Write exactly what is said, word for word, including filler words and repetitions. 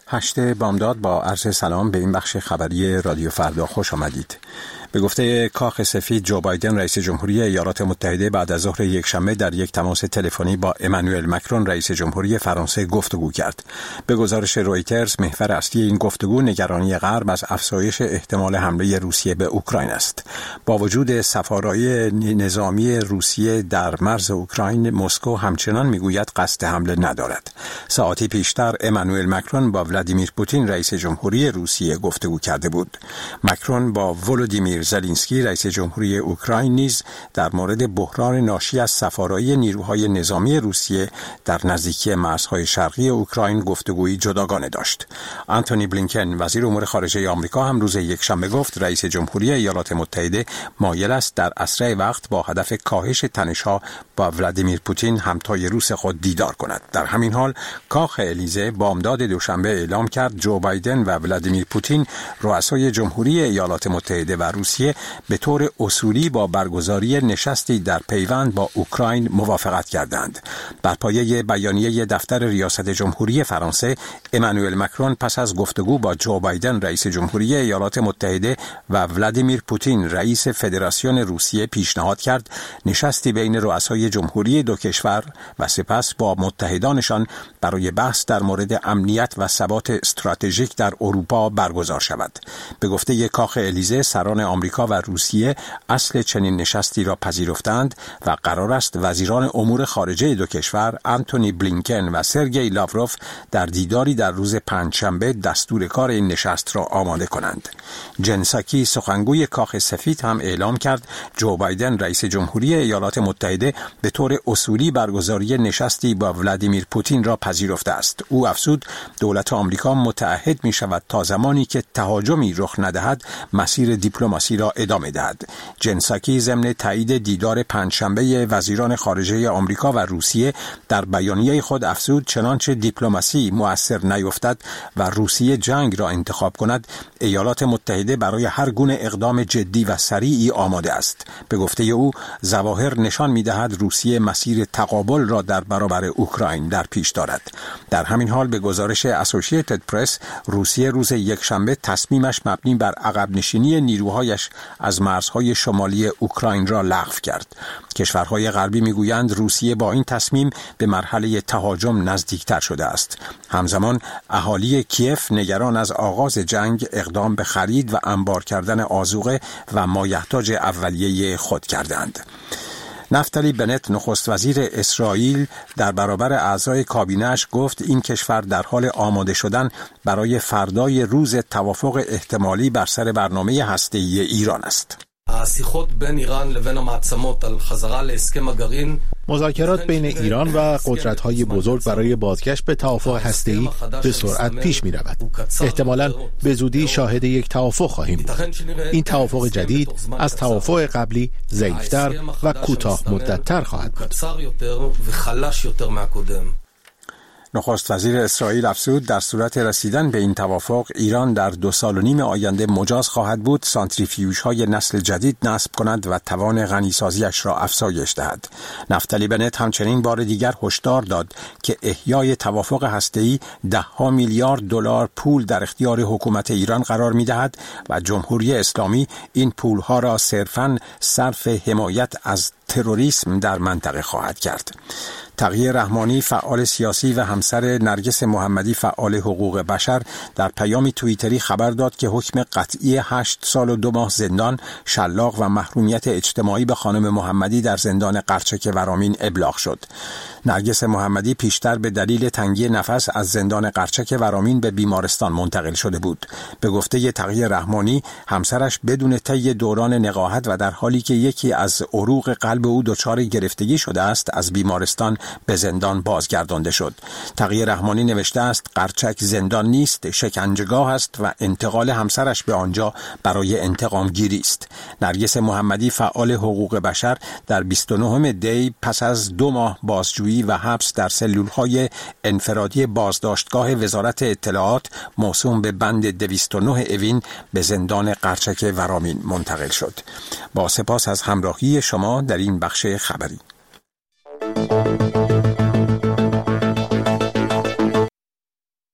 هشت بامداد با عرض سلام به این بخش خبری رادیو فردا خوش آمدید. به گفته کاخ سفید، جو بایدن رئیس جمهوری ایالات متحده بعد از ظهر یکشنبه در یک تماس تلفنی با امانوئل مکرون رئیس جمهوری فرانسه گفتگو کرد. به گزارش رویترز، محور اصلی این گفتگو نگرانی غرب از افزایش احتمال حمله روسیه به اوکراین است. با وجود سفارای نظامی روسیه در مرز اوکراین، مسکو همچنان میگوید قصد حمله ندارد. ساعتی پیشتر امانوئل مکرون با ولادیمیر پوتین رئیس جمهوری روسیه گفتگو کرده بود. مکرون با ولودیمیر زلنسکی رئیس جمهوری اوکراین نیز در مورد بحران ناشی از سفارایی نیروهای نظامی روسیه در نزدیکی مرزهای شرقی اوکراین گفتگویی جداگانه داشت. آنتونی بلینکن وزیر امور خارجه آمریکا هم روز یکشنبه گفت رئیس جمهوری ایالات متحده مایل است در اسرع وقت با هدف کاهش تنش‌ها با ولادیمیر پوتین همتای روس خود دیدار کند. در همین حال کاخ الیزه بامداد دوشنبه اعلام کرد جو بایدن و ولادیمیر پوتین رؤسای جمهوری ایالات متحده و روسیه به طور اصولی با برگزاری نشستی در پیوند با اوکراین موافقت کردند. بر پایه بیانیه دفتر ریاست جمهوری فرانسه، امانوئل مکرون پس از گفتگو با جو بایدن رئیس جمهوری ایالات متحده و ولادیمیر پوتین رئیس فدراسیون روسیه پیشنهاد کرد نشستی بین رؤسای جمهوری دو کشور و سپس با متحدانشان برای بحث در مورد امنیت و ثبات استراتژیک در اروپا برگزار شود. به گفته کاخ الیزه، سران آمریکا و روسیه اصل چنین نشستی را پذیرفتند و قرار است وزیران امور خارجه دو کشور آنتونی بلینکن و سرگئی لاوروف در دیداری در روز پنجشنبه دستور کار این نشست را آماده کنند. جن ساکی سخنگوی کاخ سفید هم اعلام کرد جو بایدن رئیس جمهوری ایالات متحده به طور اصولی برگزاری نشستی با ولادیمیر پوتین را پذیرفته است. او افزود دولت آمریکا متعهد می شود تا زمانی که تهاجمی رخ ندهد مسیر دیپلماسی را ادامه دهد. جن ساکی ضمن تایید دیدار پنجشنبه وزیران خارجه آمریکا و روسیه در بیانیه خود افزود چنانچه دیپلماسی مؤثر نیفتد و روسیه جنگ را انتخاب کند، ایالات متحده برای هر گونه اقدام جدی و سریعی آماده است. به گفته او، ظواهر نشان می‌دهد روسیه مسیر تقابل را در برابر اوکراین در پیش دارد. در همین حال به گزارش اسوسییتد پرس، روسیه روز یکشنبه تصمیمش مبنی بر عقب نشینی نیروهایش از مرزهای شمالی اوکراین را لغو کرد. کشورهای غربی میگویند روسیه با این تصمیم به مرحله تهاجم نزدیکتر شده است. همزمان اهالی کیف نگران از آغاز جنگ اقدام به خرید و انبار کردن آذوقه و مایحتاج اولیه خود کردند. نفتالی بنت نخست وزیر اسرائیل در برابر اعضای کابینه‌اش گفت این کشور در حال آماده شدن برای فردای روز توافق احتمالی بر سر برنامه هسته‌ای ایران است. مذاکرات بین ایران و قدرت‌های بزرگ برای بازگشت به توافق هسته‌ای به سرعت پیش می‌رود. احتمالاً به زودی شاهد یک توافق خواهیم بود. این توافق جدید از توافق قبلی ضعیف‌تر و کوتاه مدت‌تر خواهد بود. نخست وزیر اسرائیل افزود در صورت رسیدن به این توافق، ایران در دو سال و نیم آینده مجاز خواهد بود سانتریفیوژهای نسل جدید نصب کند و توان غنیسازیش را افزایش دهد. نفتالی بنت همچنین بار دیگر هشدار داد که احیای توافق هسته‌ای ده ها میلیارد دلار پول در اختیار حکومت ایران قرار می‌دهد و جمهوری اسلامی این پولها را صرفاً صرف حمایت از تروریسم در منطقه خواهد کرد. تقی رحمانی فعال سیاسی و همسر نرگس محمدی فعال حقوق بشر در پیامی توییتری خبر داد که حکم قطعی هشت سال و دو ماه زندان، شلاق و محرومیت اجتماعی به خانم محمدی در زندان قرچک ورامین ابلاغ شد. نرگس محمدی پیشتر به دلیل تنگی نفس از زندان قرچک ورامین به بیمارستان منتقل شده بود. به گفته تقی رحمانی، همسرش بدون طی دوران نقاهت و در حالی که یکی از عروق قلب او دچار گرفتگی شده است، از بیمارستان به زندان بازگردانده شد. تقی رحمانی نوشته است قرچک زندان نیست، شکنجهگاه است و انتقال همسرش به آنجا برای انتقام گیری است. نرگس محمدی فعال حقوق بشر در بیست و نهم دی پس از دو ماه بازجویی و حبس در سلولهای انفرادی بازداشتگاه وزارت اطلاعات موسوم به بند دویست و نه اوین به زندان قرچک ورامین منتقل شد. با سپاس از همراهی شما در این بخش خبری.